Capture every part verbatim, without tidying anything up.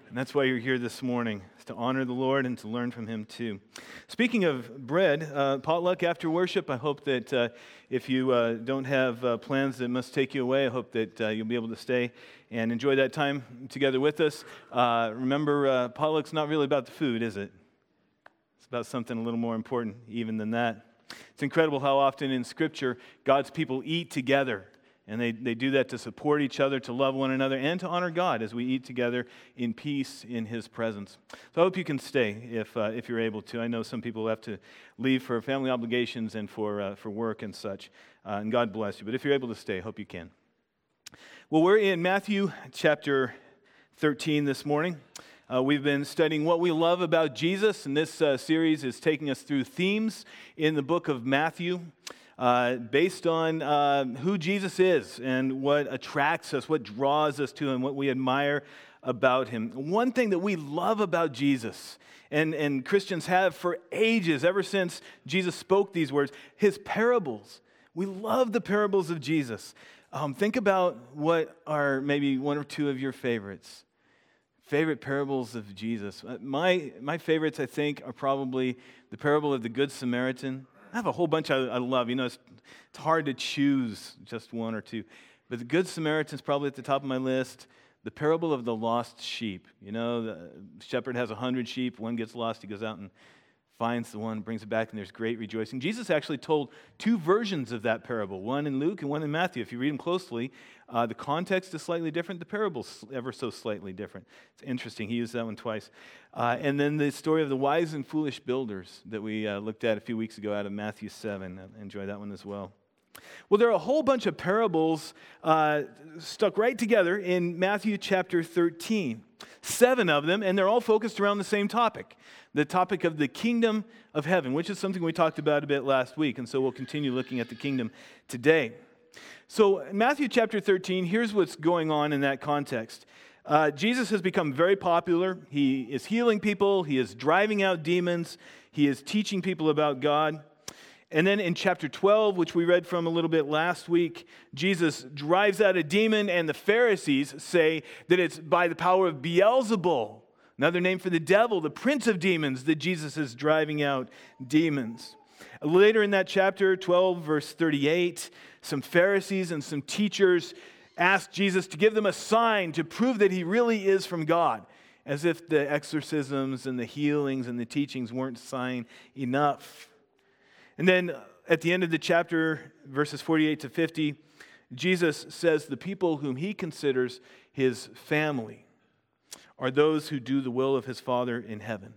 And that's why you're here this morning, is to honor the Lord and to learn from Him too. Speaking of bread, uh, potluck after worship, I hope that uh, if you uh, don't have uh, plans that must take you away, I hope that uh, you'll be able to stay and enjoy that time together with us. Uh, remember, uh, potluck's not really about the food, is it? It's about something a little more important even than that. It's incredible how often in Scripture God's people eat together. And they, they do that to support each other, to love one another, and to honor God as we eat together in peace in His presence. So I hope you can stay if uh, if you're able to. I know some people have to leave for family obligations and for uh, for work and such. Uh, and God bless you. But if you're able to stay, I hope you can. Well, we're in Matthew chapter thirteen this morning. Uh, we've been studying what we love about Jesus, and this uh, series is taking us through themes in the book of Matthew. Uh, based on uh, who Jesus is and what attracts us, what draws us to Him, what we admire about Him. One thing that we love about Jesus, and, and Christians have for ages, ever since Jesus spoke these words, His parables. We love the parables of Jesus. Um, think about what are maybe one or two of your favorites. Favorite parables of Jesus. My, my favorites, I think, are probably the parable of the Good Samaritan. I have a whole bunch I, I love. You know, it's, it's hard to choose just one or two. But the Good Samaritan is probably at the top of my list. The parable of the lost sheep. You know, the shepherd has a hundred sheep. One gets lost. He goes out and finds the one, brings it back, and there's great rejoicing. Jesus actually told two versions of that parable, one in Luke and one in Matthew. If you read them closely, uh, the context is slightly different. The parable's ever so slightly different. It's interesting. He used that one twice. Uh, and then the story of the wise and foolish builders that we uh, looked at a few weeks ago out of Matthew seven. I enjoy that one as well. Well, there are a whole bunch of parables uh, stuck right together in Matthew chapter thirteen. Seven of them, and they're all focused around the same topic, the topic of the kingdom of heaven, which is something we talked about a bit last week, and so we'll continue looking at the kingdom today. So in Matthew chapter thirteen, here's what's going on in that context. Uh, Jesus has become very popular. He is healing people. He is driving out demons. He is teaching people about God. And then in chapter twelve, which we read from a little bit last week, Jesus drives out a demon, and the Pharisees say that it's by the power of Beelzebul, another name for the devil, the prince of demons, that Jesus is driving out demons. Later in that chapter, twelve, verse thirty-eight, some Pharisees and some teachers asked Jesus to give them a sign to prove that He really is from God, as if the exorcisms and the healings and the teachings weren't sign enough. And then at the end of the chapter, verses forty-eight to fifty, Jesus says the people whom He considers His family are those who do the will of His Father in heaven.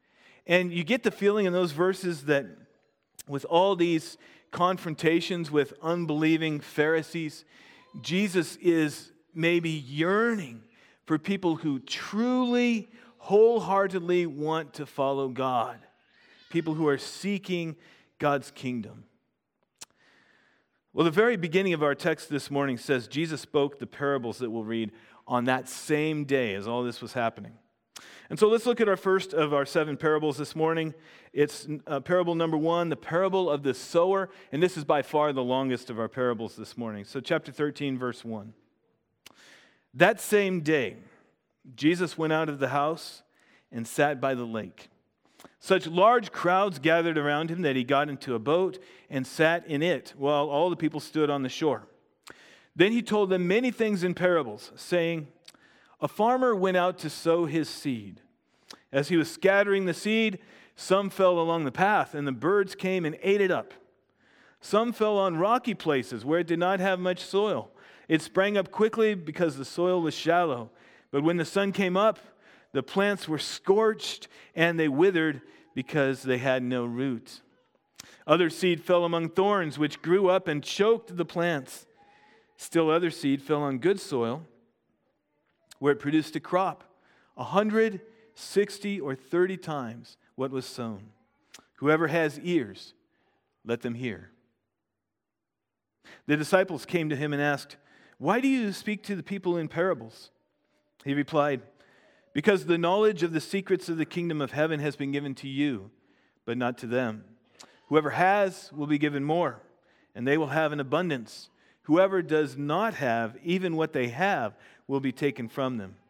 And you get the feeling in those verses that with all these confrontations with unbelieving Pharisees, Jesus is maybe yearning for people who truly, wholeheartedly want to follow God. People who are seeking God's kingdom. Well, the very beginning of our text this morning says Jesus spoke the parables that we'll read on that same day as all this was happening. And so let's look at our first of our seven parables this morning. It's uh, parable number one, the parable of the sower, and this is by far the longest of our parables this morning. So chapter thirteen, verse one. That same day, Jesus went out of the house and sat by the lake. Such large crowds gathered around Him that He got into a boat and sat in it while all the people stood on the shore. Then He told them many things in parables, saying, a farmer went out to sow his seed. As he was scattering the seed, some fell along the path, and the birds came and ate it up. Some fell on rocky places where it did not have much soil. It sprang up quickly because the soil was shallow. But when the sun came up, the plants were scorched, and they withered because they had no root. Other seed fell among thorns, which grew up and choked the plants. Still other seed fell on good soil, where it produced a crop, a hundred, sixty, or thirty times what was sown. Whoever has ears, let them hear. The disciples came to Him and asked, why do you speak to the people in parables? He replied, because the knowledge of the secrets of the kingdom of heaven has been given to you, but not to them. Whoever has will be given more, and they will have an abundance. Whoever does not have, even what they have, will be taken from them.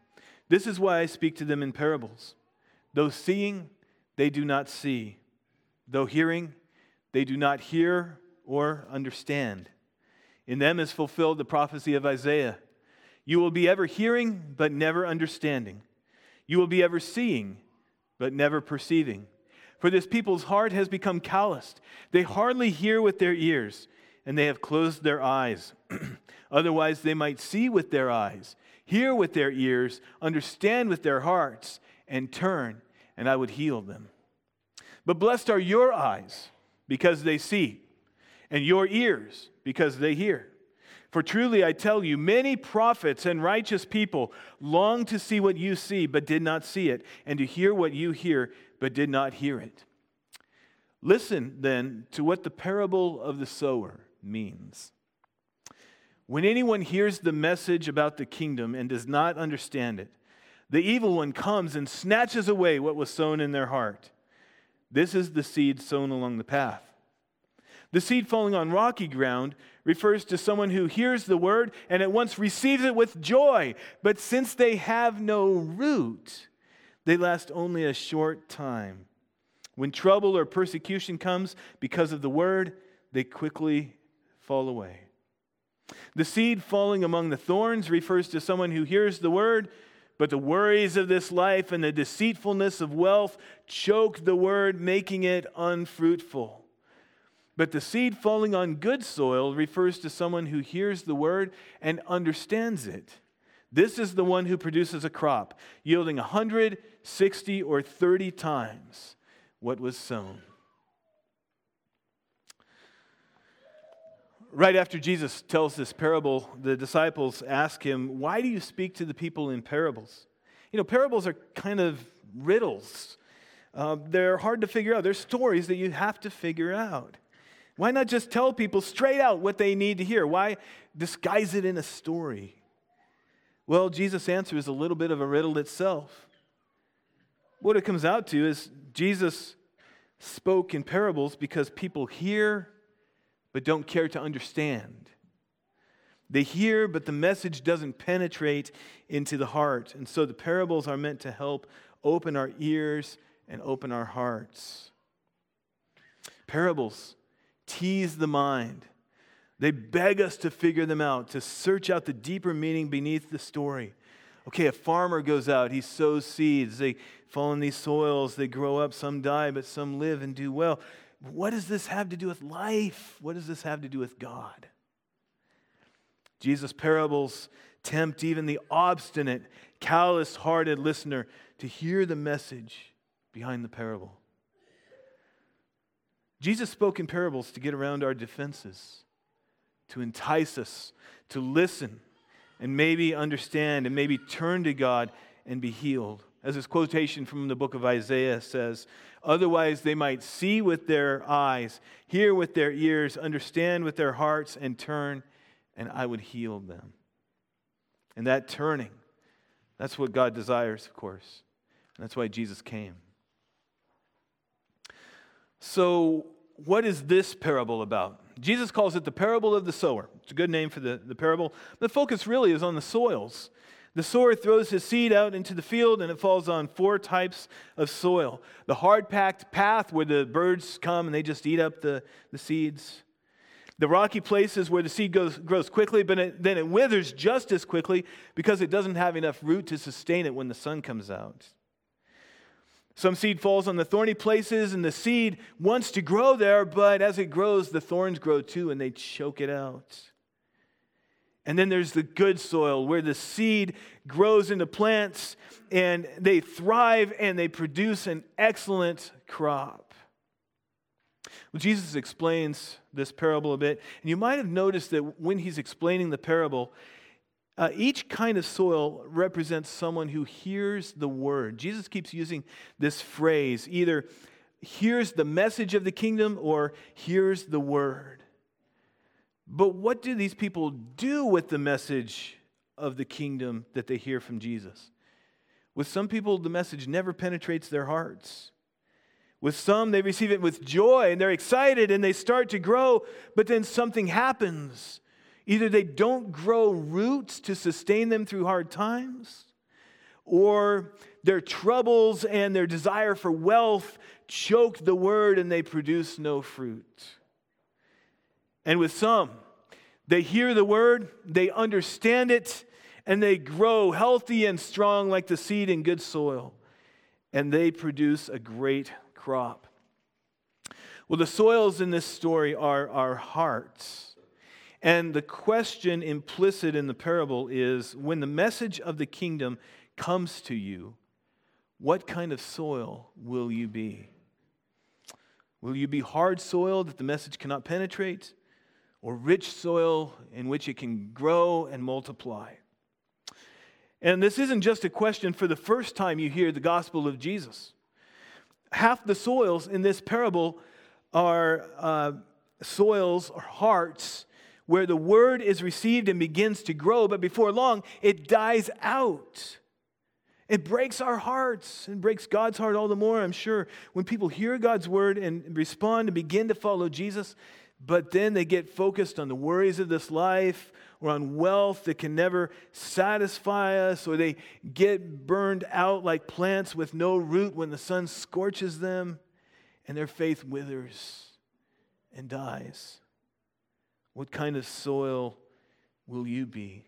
This is why I speak to them in parables. Though seeing, they do not see. Though hearing, they do not hear or understand. In them is fulfilled the prophecy of Isaiah. You will be ever hearing, but never understanding. You will be ever seeing, but never perceiving. For this people's heart has become calloused. They hardly hear with their ears, and they have closed their eyes. Otherwise they might see with their eyes, hear with their ears, understand with their hearts, and turn, and I would heal them. But blessed are your eyes, because they see, and your ears, because they hear. For truly I tell you, many prophets and righteous people long to see what you see, but did not see it, and to hear what you hear, but did not hear it. Listen, then, to what the parable of the sower means. When anyone hears the message about the kingdom and does not understand it, the evil one comes and snatches away what was sown in their heart. This is the seed sown along the path. The seed falling on rocky ground refers to someone who hears the word and at once receives it with joy. But since they have no root, they last only a short time. When trouble or persecution comes because of the word, they quickly fall away. The seed falling among the thorns refers to someone who hears the word, but the worries of this life and the deceitfulness of wealth choke the word, making it unfruitful. But the seed falling on good soil refers to someone who hears the word and understands it. This is the one who produces a crop, yielding one hundred, sixty, or thirty times what was sown. Right after Jesus tells this parable, the disciples ask him, "Why do you speak to the people in parables?" You know, parables are kind of riddles. Uh, they're hard to figure out. They're stories that you have to figure out. Why not just tell people straight out what they need to hear? Why disguise it in a story? Well, Jesus' answer is a little bit of a riddle itself. What it comes out to is Jesus spoke in parables because people hear but don't care to understand. They hear, but the message doesn't penetrate into the heart. And so the parables are meant to help open our ears and open our hearts. Parables tease the mind. They beg us to figure them out, to search out the deeper meaning beneath the story. Okay, a farmer goes out, he sows seeds, they fall in these soils, they grow up, some die, but some live and do well. What does this have to do with life? What does this have to do with God? Jesus' parables tempt even the obstinate, callous-hearted listener to hear the message behind the parable. Jesus spoke in parables to get around our defenses, to entice us, to listen, and maybe understand, and maybe turn to God and be healed. As this quotation from the book of Isaiah says, "Otherwise they might see with their eyes, hear with their ears, understand with their hearts, and turn, and I would heal them." And that turning, that's what God desires, of course. And that's why Jesus came. So, what is this parable about? Jesus calls it the parable of the sower. It's a good name for the, the parable. The focus really is on the soils. The sower throws his seed out into the field, and it falls on four types of soil. The hard-packed path where the birds come and they just eat up the, the seeds. The rocky places where the seed goes, grows quickly, but it, then it withers just as quickly because it doesn't have enough root to sustain it when the sun comes out. Some seed falls on the thorny places, and the seed wants to grow there, but as it grows, the thorns grow too, and they choke it out. And then there's the good soil, where the seed grows into plants, and they thrive, and they produce an excellent crop. Well, Jesus explains this parable a bit, and you might have noticed that when he's explaining the parable, Uh, each kind of soil represents someone who hears the word. Jesus keeps using this phrase, either hears the message of the kingdom or hears the word. But what do these people do with the message of the kingdom that they hear from Jesus? With some people, the message never penetrates their hearts. With some, they receive it with joy and they're excited and they start to grow, but then something happens. Either they don't grow roots to sustain them through hard times, or their troubles and their desire for wealth choke the word and they produce no fruit. And with some, they hear the word, they understand it, and they grow healthy and strong like the seed in good soil, and they produce a great crop. Well, the soils in this story are our hearts. And the question implicit in the parable is, when the message of the kingdom comes to you, what kind of soil will you be? Will you be hard soil that the message cannot penetrate, or rich soil in which it can grow and multiply? And this isn't just a question for the first time you hear the gospel of Jesus. Half the soils in this parable are uh, soils or hearts where the word is received and begins to grow, but before long, it dies out. It breaks our hearts and breaks God's heart all the more, I'm sure, when people hear God's word and respond and begin to follow Jesus, but then they get focused on the worries of this life or on wealth that can never satisfy us, or they get burned out like plants with no root when the sun scorches them, and their faith withers and dies. What kind of soil will you be?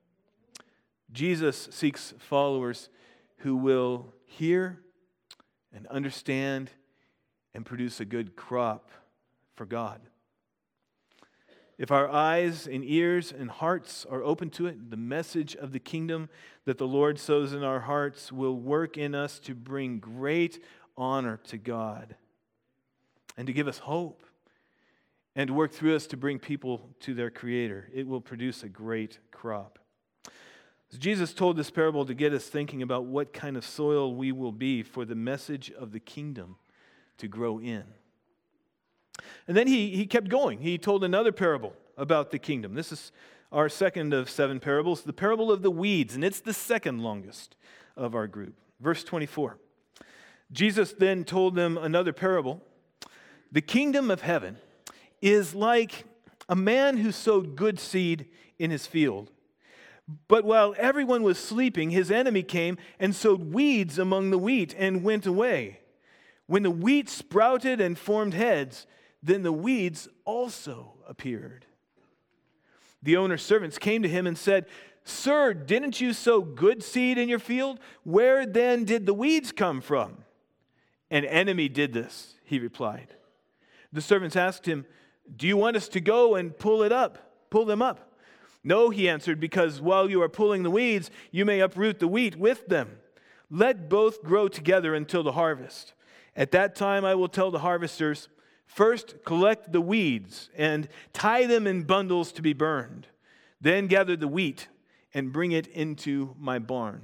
Jesus seeks followers who will hear and understand and produce a good crop for God. If our eyes and ears and hearts are open to it, the message of the kingdom that the Lord sows in our hearts will work in us to bring great honor to God and to give us hope and to work through us to bring people to their Creator. It will produce a great crop. So Jesus told this parable to get us thinking about what kind of soil we will be for the message of the kingdom to grow in. And then he, he kept going. He told another parable about the kingdom. This is our second of seven parables, the parable of the weeds, and it's the second longest of our group. Verse twenty-four. Jesus then told them another parable. The kingdom of heaven is like a man who sowed good seed in his field. But while everyone was sleeping, his enemy came and sowed weeds among the wheat and went away. When the wheat sprouted and formed heads, then the weeds also appeared. The owner's servants came to him and said, "Sir, didn't you sow good seed in your field? Where then did the weeds come from?" "An enemy did this," he replied. The servants asked him, "Do you want us to go and pull it up, pull them up?" "No," he answered, "because while you are pulling the weeds, you may uproot the wheat with them. Let both grow together until the harvest. At that time I will tell the harvesters, first collect the weeds and tie them in bundles to be burned. Then gather the wheat and bring it into my barn."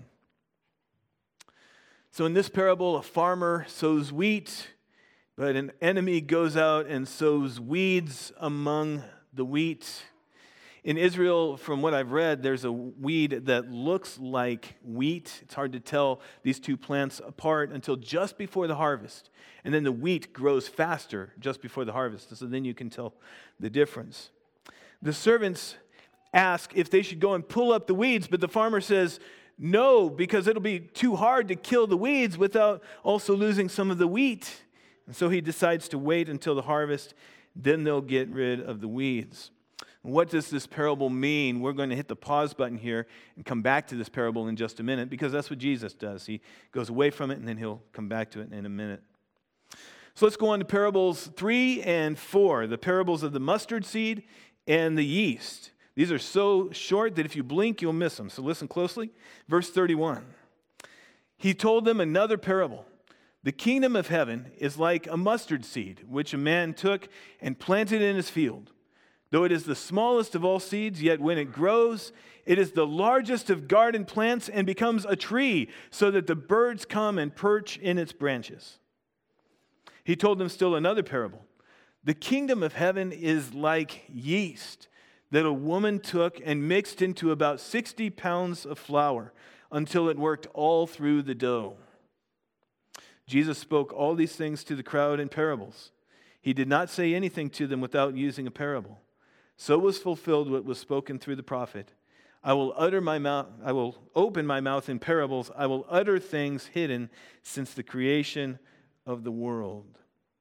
So in this parable, a farmer sows wheat, but an enemy goes out and sows weeds among the wheat. In Israel, from what I've read, there's a weed that looks like wheat. It's hard to tell these two plants apart until just before the harvest. And then the wheat grows faster just before the harvest. So then you can tell the difference. The servants ask if they should go and pull up the weeds, but the farmer says, "No, because it'll be too hard to kill the weeds without also losing some of the wheat." And so he decides to wait until the harvest. Then they'll get rid of the weeds. What does this parable mean? We're going to hit the pause button here and come back to this parable in just a minute, because that's what Jesus does. He goes away from it and then he'll come back to it in a minute. So let's go on to parables three and four, the parables of the mustard seed and the yeast. These are so short that if you blink, you'll miss them. So listen closely. Verse thirty-one. He told them another parable. The kingdom of heaven is like a mustard seed, which a man took and planted in his field. Though it is the smallest of all seeds, yet when it grows, it is the largest of garden plants and becomes a tree, so that the birds come and perch in its branches. He told them still another parable. The kingdom of heaven is like yeast that a woman took and mixed into about sixty pounds of flour until it worked all through the dough. Jesus spoke all these things to the crowd in parables. He did not say anything to them without using a parable. So was fulfilled what was spoken through the prophet. I will utter my mouth, I will open my mouth in parables. I will utter things hidden since the creation of the world.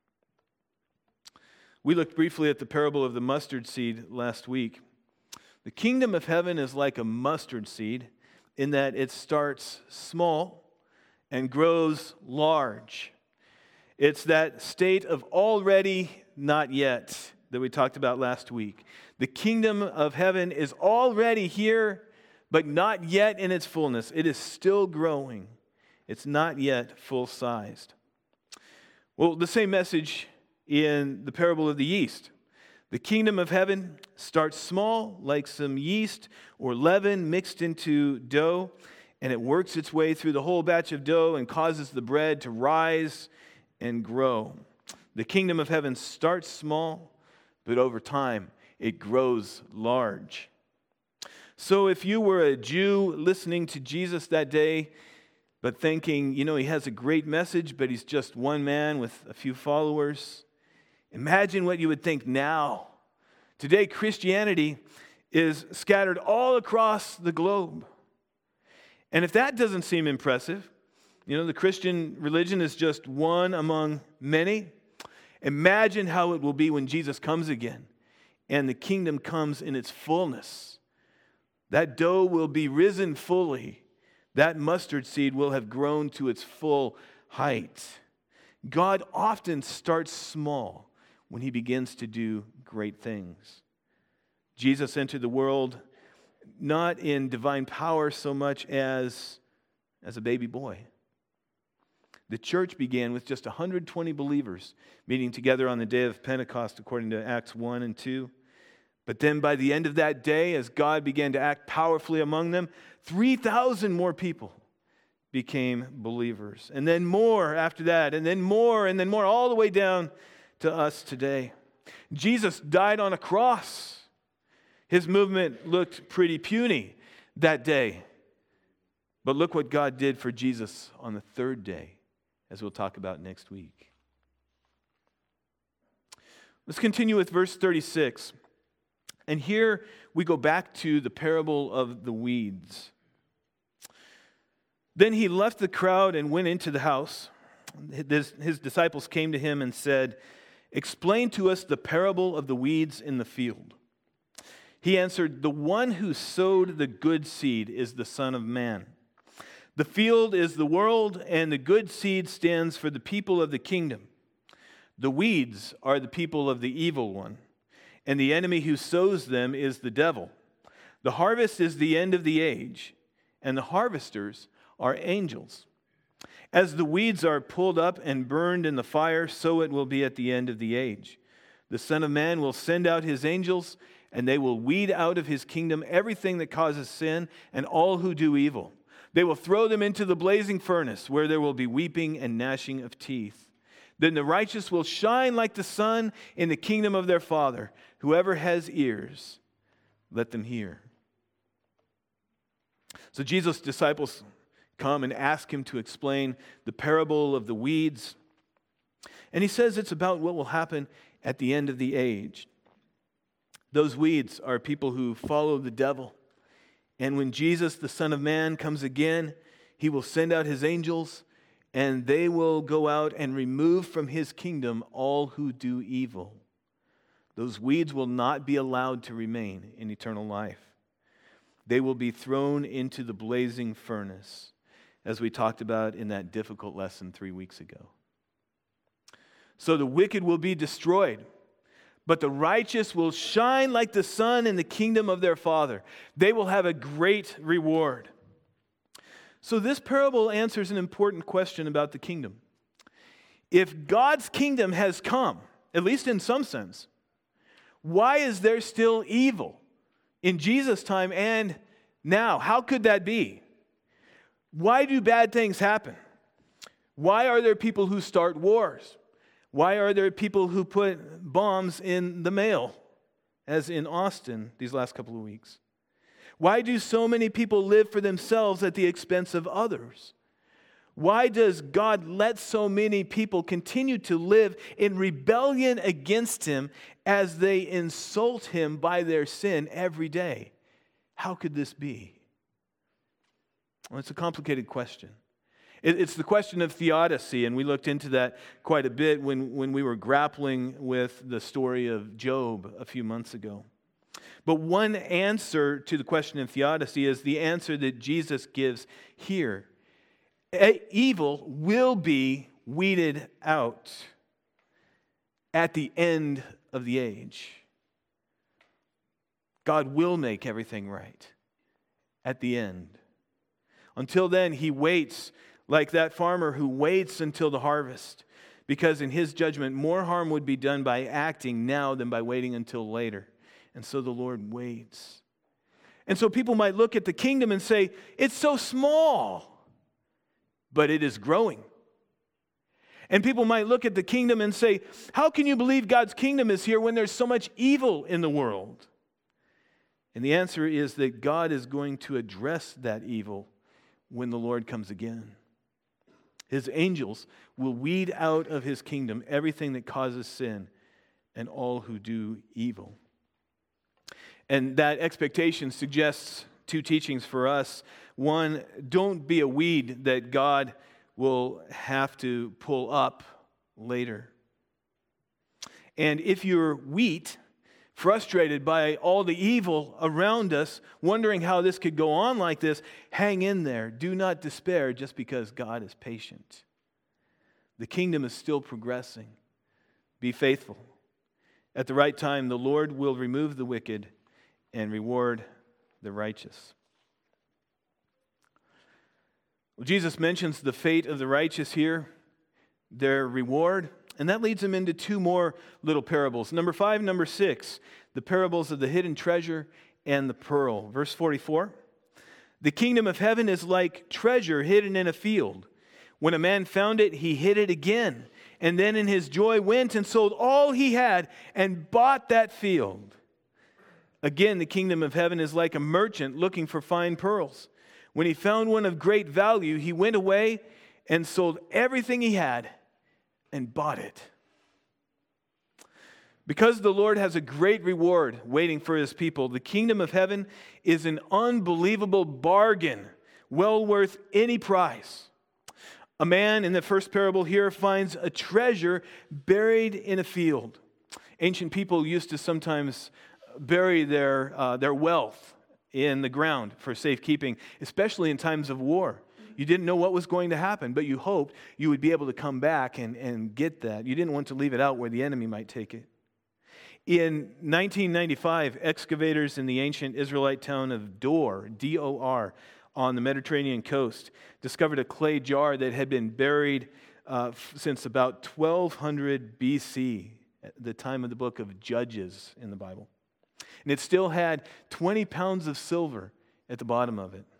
We looked briefly at the parable of the mustard seed last week. The kingdom of heaven is like a mustard seed in that it starts small and grows large. It's that state of already, not yet that we talked about last week. The kingdom of heaven is already here, but not yet in its fullness. It is still growing. It's not yet full-sized. Well, the same message in the parable of the yeast. The kingdom of heaven starts small, like some yeast or leaven mixed into dough, and it works its way through the whole batch of dough and causes the bread to rise and grow. The kingdom of heaven starts small, but over time it grows large. So if you were a Jew listening to Jesus that day, but thinking, you know, he has a great message, but he's just one man with a few followers, imagine what you would think now. Today, Christianity is scattered all across the globe. And if that doesn't seem impressive, you know, the Christian religion is just one among many. Imagine how it will be when Jesus comes again and the kingdom comes in its fullness. That dough will be risen fully. That mustard seed will have grown to its full height. God often starts small when he begins to do great things. Jesus entered the world not in divine power so much as as a baby boy. The church began with just one hundred twenty believers meeting together on the day of Pentecost, according to Acts one and two. But then by the end of that day, as God began to act powerfully among them, three thousand more people became believers. And then more after that, and then more, and then more, all the way down to us today. Jesus died on a cross. His movement looked pretty puny that day. But look what God did for Jesus on the third day, as we'll talk about next week. Let's continue with verse thirty-six. And here we go back to the parable of the weeds. Then he left the crowd and went into the house. His, his disciples came to him and said, "Explain to us the parable of the weeds in the field." He answered, "The one who sowed the good seed is the Son of Man. The field is the world, and the good seed stands for the people of the kingdom. The weeds are the people of the evil one, and the enemy who sows them is the devil. The harvest is the end of the age, and the harvesters are angels. As the weeds are pulled up and burned in the fire, so it will be at the end of the age. The Son of Man will send out his angels, and they will weed out of his kingdom everything that causes sin and all who do evil. They will throw them into the blazing furnace, where there will be weeping and gnashing of teeth. Then the righteous will shine like the sun in the kingdom of their Father. Whoever has ears, let them hear." So Jesus' disciples come and ask him to explain the parable of the weeds. And he says it's about what will happen at the end of the age. Those weeds are people who follow the devil. And when Jesus, the Son of Man, comes again, he will send out his angels, and they will go out and remove from his kingdom all who do evil. Those weeds will not be allowed to remain in eternal life. They will be thrown into the blazing furnace, as we talked about in that difficult lesson three weeks ago. So the wicked will be destroyed, but the righteous will shine like the sun in the kingdom of their Father. They will have a great reward. So this parable answers an important question about the kingdom. If God's kingdom has come, at least in some sense, why is there still evil in Jesus' time and now? How could that be? Why do bad things happen? Why are there people who start wars? Why are there people who put bombs in the mail, as in Austin these last couple of weeks? Why do so many people live for themselves at the expense of others? Why does God let so many people continue to live in rebellion against him as they insult him by their sin every day? How could this be? Well, it's a complicated question. It, it's the question of theodicy, and we looked into that quite a bit when, when we were grappling with the story of Job a few months ago. But one answer to the question of theodicy is the answer that Jesus gives here. E- evil will be weeded out at the end of the age. God will make everything right at the end. Until then, he waits like that farmer who waits until the harvest, because in his judgment, more harm would be done by acting now than by waiting until later. And so the Lord waits. And so people might look at the kingdom and say, it's so small, but it is growing. And people might look at the kingdom and say, how can you believe God's kingdom is here when there's so much evil in the world? And the answer is that God is going to address that evil when the Lord comes again. His angels will weed out of his kingdom everything that causes sin and all who do evil. And that expectation suggests two teachings for us. One, don't be a weed that God will have to pull up later. And if you're wheat, frustrated by all the evil around us, wondering how this could go on like this, hang in there. Do not despair just because God is patient. The kingdom is still progressing. Be faithful. At the right time, the Lord will remove the wicked and reward the righteous. Well, Jesus mentions the fate of the righteous here, their reward. And that leads him into two more little parables. Number five, number six, the parables of the hidden treasure and the pearl. Verse forty-four, the kingdom of heaven is like treasure hidden in a field. When a man found it, he hid it again, and then in his joy went and sold all he had and bought that field. Again, the kingdom of heaven is like a merchant looking for fine pearls. When he found one of great value, he went away and sold everything he had and bought it. Because the Lord has a great reward waiting for his people, the kingdom of heaven is an unbelievable bargain, well worth any price. A man in the first parable here finds a treasure buried in a field. Ancient people used to sometimes bury their, uh, their wealth in the ground for safekeeping, especially in times of war. You didn't know what was going to happen, but you hoped you would be able to come back and, and get that. You didn't want to leave it out where the enemy might take it. In nineteen ninety-five, excavators in the ancient Israelite town of Dor, D O R, on the Mediterranean coast, discovered a clay jar that had been buried uh, f- since about twelve hundred B C, at the time of the book of Judges in the Bible. And it still had twenty pounds of silver at the bottom of it.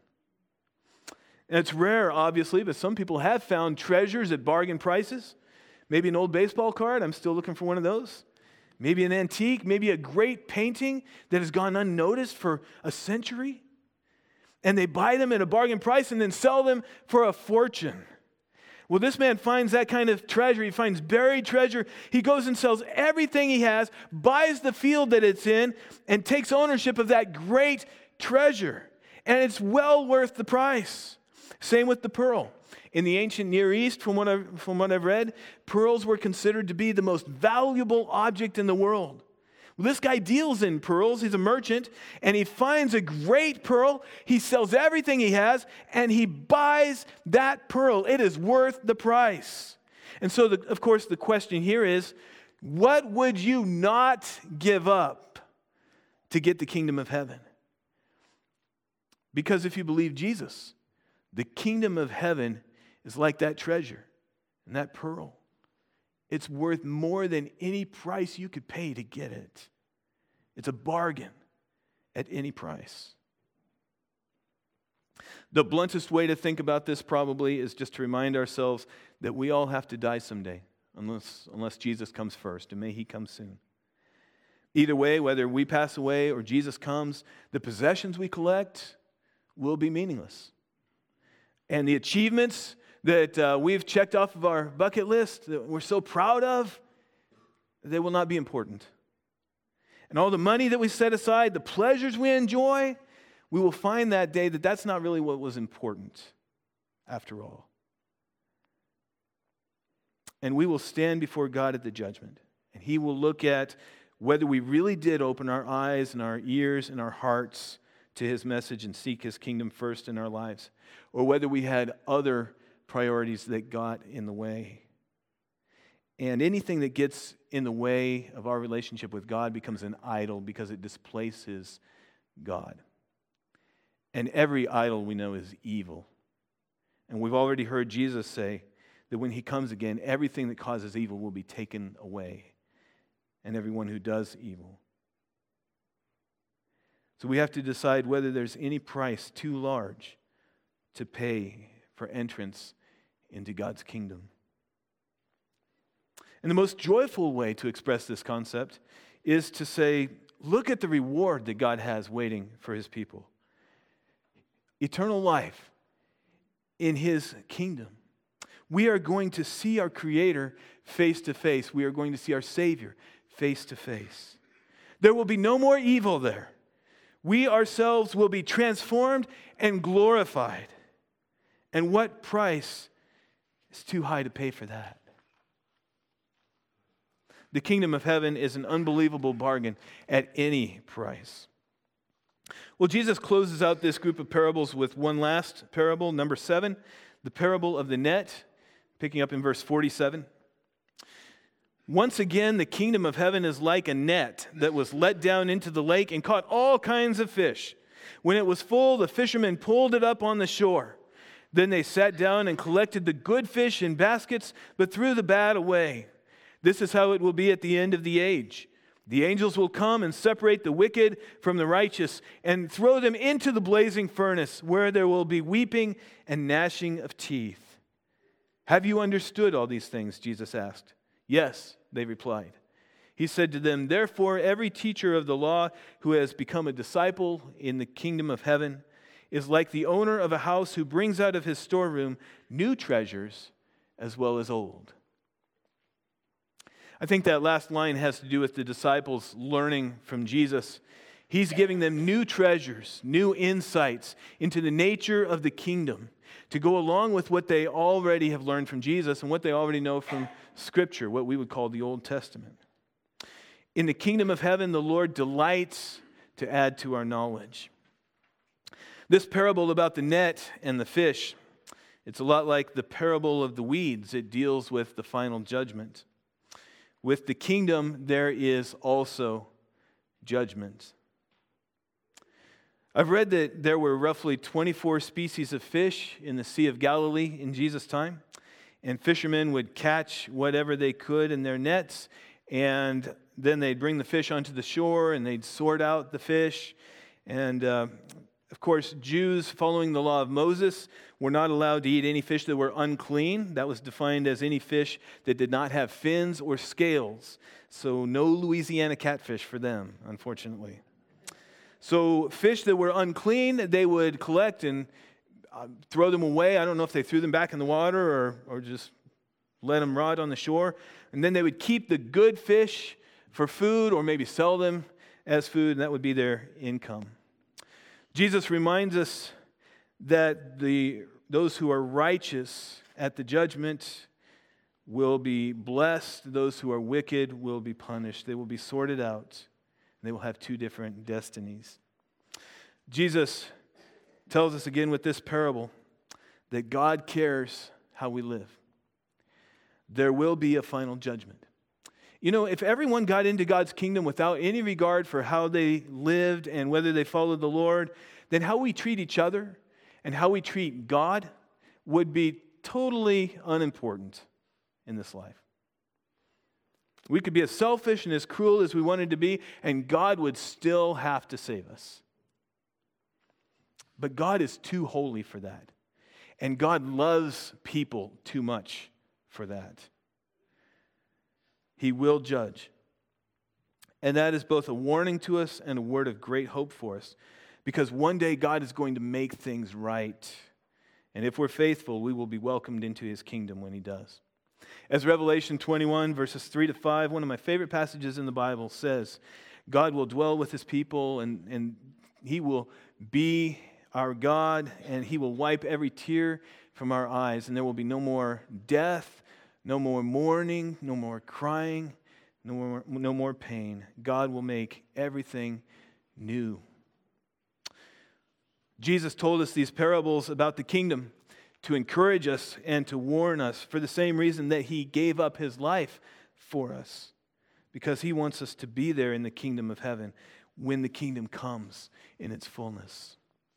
And it's rare, obviously, but some people have found treasures at bargain prices. Maybe an old baseball card. I'm still looking for one of those. Maybe an antique. Maybe a great painting that has gone unnoticed for a century. And they buy them at a bargain price and then sell them for a fortune. Well, this man finds that kind of treasure. He finds buried treasure. He goes and sells everything he has, buys the field that it's in, and takes ownership of that great treasure. And it's well worth the price. Same with the pearl. In the ancient Near East, from what I've, from what I've read, pearls were considered to be the most valuable object in the world. Well, this guy deals in pearls. He's a merchant, and he finds a great pearl. He sells everything he has, and he buys that pearl. It is worth the price. And so, the, of course, the question here is, what would you not give up to get the kingdom of heaven? Because if you believe Jesus, the kingdom of heaven is like that treasure and that pearl. It's worth more than any price you could pay to get it. It's a bargain at any price. The bluntest way to think about this probably is just to remind ourselves that we all have to die someday, unless, unless Jesus comes first, and may he come soon. Either way, whether we pass away or Jesus comes, the possessions we collect will be meaningless. And the achievements that uh, we've checked off of our bucket list that we're so proud of, they will not be important. And all the money that we set aside, the pleasures we enjoy, we will find that day that that's not really what was important after all. And we will stand before God at the judgment. And He will look at whether we really did open our eyes and our ears and our hearts to His message and seek His kingdom first in our lives, or whether we had other priorities that got in the way. And anything that gets in the way of our relationship with God becomes an idol because it displaces God. And every idol we know is evil. And we've already heard Jesus say that when He comes again, everything that causes evil will be taken away, and everyone who does evil. So we have to decide whether there's any price too large to pay for entrance into God's kingdom. And the most joyful way to express this concept is to say, look at the reward that God has waiting for His people. Eternal life in His kingdom. We are going to see our Creator face to face. We are going to see our Savior face to face. There will be no more evil there. We ourselves will be transformed and glorified. And what price is too high to pay for that? The kingdom of heaven is an unbelievable bargain at any price. Well, Jesus closes out this group of parables with one last parable, number seven, the parable of the net, picking up in verse forty-seven. Once again, the kingdom of heaven is like a net that was let down into the lake and caught all kinds of fish. When it was full, the fishermen pulled it up on the shore. Then they sat down and collected the good fish in baskets, but threw the bad away. This is how it will be at the end of the age. The angels will come and separate the wicked from the righteous and throw them into the blazing furnace, where there will be weeping and gnashing of teeth. Have you understood all these things? Jesus asked. Yes, they replied. He said to them, therefore, every teacher of the law who has become a disciple in the kingdom of heaven is like the owner of a house who brings out of his storeroom new treasures as well as old. I think that last line has to do with the disciples learning from Jesus. He's giving them new treasures, new insights into the nature of the kingdom to go along with what they already have learned from Jesus and what they already know from Scripture, what we would call the Old Testament. In the kingdom of heaven, the Lord delights to add to our knowledge. This parable about the net and the fish, it's a lot like the parable of the weeds. It deals with the final judgment. With the kingdom, there is also judgment. I've read that there were roughly twenty-four species of fish in the Sea of Galilee in Jesus' time, and fishermen would catch whatever they could in their nets, and then they'd bring the fish onto the shore, and they'd sort out the fish. And uh, of course, Jews following the law of Moses were not allowed to eat any fish that were unclean. That was defined as any fish that did not have fins or scales. So no Louisiana catfish for them, unfortunately. So fish that were unclean, they would collect and uh, throw them away. I don't know if they threw them back in the water or, or just let them rot on the shore. And then they would keep the good fish for food or maybe sell them as food, and that would be their income. Jesus reminds us that the those who are righteous at the judgment will be blessed. Those who are wicked will be punished. They will be sorted out. They will have two different destinies. Jesus tells us again with this parable that God cares how we live. There will be a final judgment. You know, if everyone got into God's kingdom without any regard for how they lived and whether they followed the Lord, then how we treat each other and how we treat God would be totally unimportant in this life. We could be as selfish and as cruel as we wanted to be, and God would still have to save us. But God is too holy for that. And God loves people too much for that. He will judge. And that is both a warning to us and a word of great hope for us. Because one day God is going to make things right. And if we're faithful, we will be welcomed into His kingdom when He does. As Revelation twenty-one, verses three to five, one of my favorite passages in the Bible says, God will dwell with His people, and, and He will be our God, and He will wipe every tear from our eyes, and there will be no more death, no more mourning, no more crying, no more, no more pain. God will make everything new. Jesus told us these parables about the kingdom to encourage us and to warn us for the same reason that He gave up His life for us, because He wants us to be there in the kingdom of heaven when the kingdom comes in its fullness.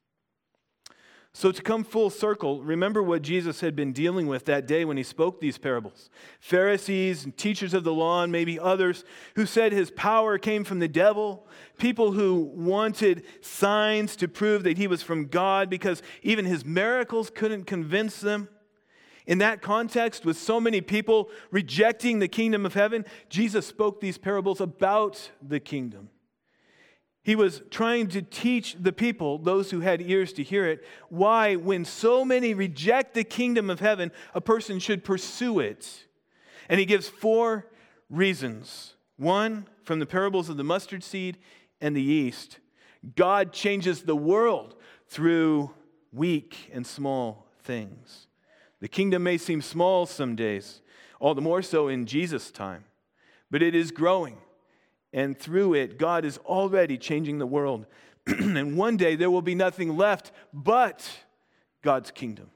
So to come full circle, remember what Jesus had been dealing with that day when He spoke these parables. Pharisees and teachers of the law and maybe others who said His power came from the devil. People who wanted signs to prove that He was from God because even His miracles couldn't convince them. In that context, with so many people rejecting the kingdom of heaven, Jesus spoke these parables about the kingdom. He was trying to teach the people, those who had ears to hear it, why, when so many reject the kingdom of heaven, a person should pursue it. And He gives four reasons. One, from the parables of the mustard seed and the yeast. God changes the world through weak and small things. The kingdom may seem small some days, all the more so in Jesus' time, but it is growing. And through it, God is already changing the world. And one day there will be nothing left but God's kingdom.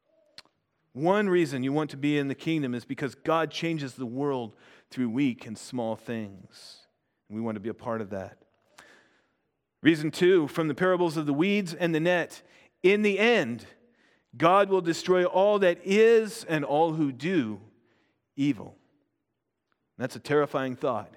One reason you want to be in the kingdom is because God changes the world through weak and small things. And we want to be a part of that. Reason two, from the parables of the weeds and the net, in the end, God will destroy all that is and all who do evil. That's a terrifying thought.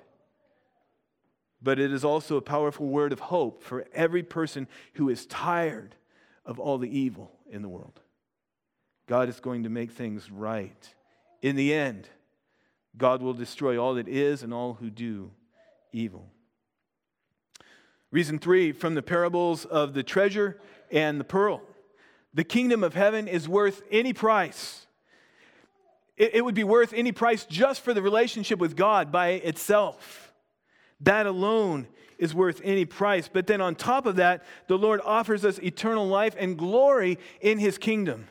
But it is also a powerful word of hope for every person who is tired of all the evil in the world. God is going to make things right. In the end, God will destroy all that is and all who do evil. Reason three, from the parables of the treasure and the pearl. The kingdom of heaven is worth any price. It, it would be worth any price just for the relationship with God by itself. That alone is worth any price. But then on top of that, the Lord offers us eternal life and glory in His kingdom.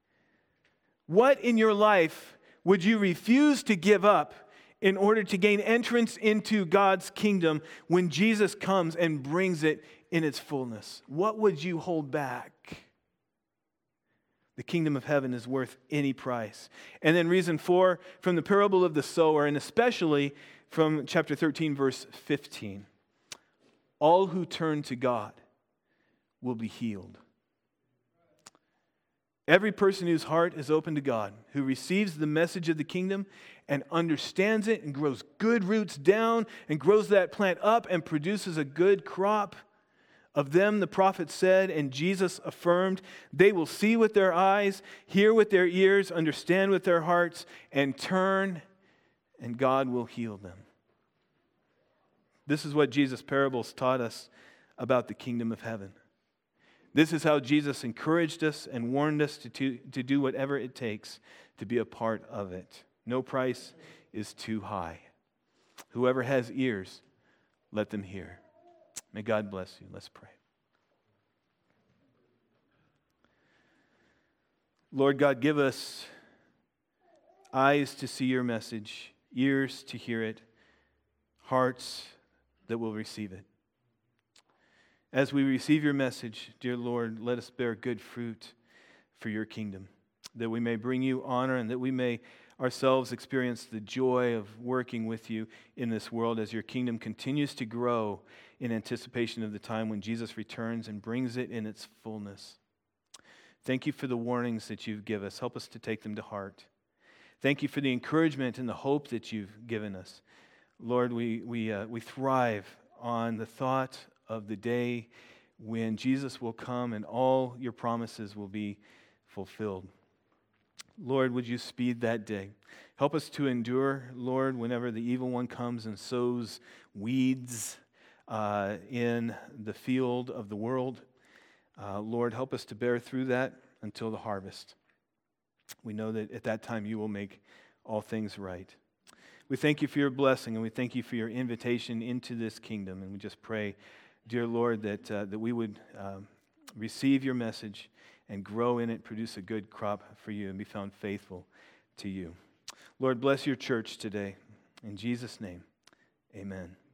What in your life would you refuse to give up in order to gain entrance into God's kingdom when Jesus comes and brings it in its fullness? What would you hold back? The kingdom of heaven is worth any price. And then reason four, from the parable of the sower, and especially from chapter thirteen, verse fifteen. All who turn to God will be healed. Every person whose heart is open to God, who receives the message of the kingdom and understands it and grows good roots down and grows that plant up and produces a good crop, of them the prophet said, and Jesus affirmed, they will see with their eyes, hear with their ears, understand with their hearts, and turn, and God will heal them. This is what Jesus' parables taught us about the kingdom of heaven. This is how Jesus encouraged us and warned us to, to, to do whatever it takes to be a part of it. No price is too high. Whoever has ears, let them hear. May God bless you. Let's pray. Lord God, give us eyes to see your message, ears to hear it, hearts that will receive it. As we receive your message, dear Lord, let us bear good fruit for your kingdom, that we may bring you honor and that we may ourselves experience the joy of working with you in this world as your kingdom continues to grow in anticipation of the time when Jesus returns and brings it in its fullness. Thank you for the warnings that you've given us. Help us to take them to heart. Thank you for the encouragement and the hope that you've given us. Lord, we, we, uh, we thrive on the thought of the day when Jesus will come and all your promises will be fulfilled. Lord, would you speed that day? Help us to endure, Lord, whenever the evil one comes and sows weeds uh, in the field of the world. Uh, Lord, help us to bear through that until the harvest. We know that at that time you will make all things right. We thank you for your blessing and we thank you for your invitation into this kingdom. And we just pray dear Lord, that, uh, that we would um, receive your message and grow in it, produce a good crop for you, and be found faithful to you. Lord, bless your church today. In Jesus' name, amen.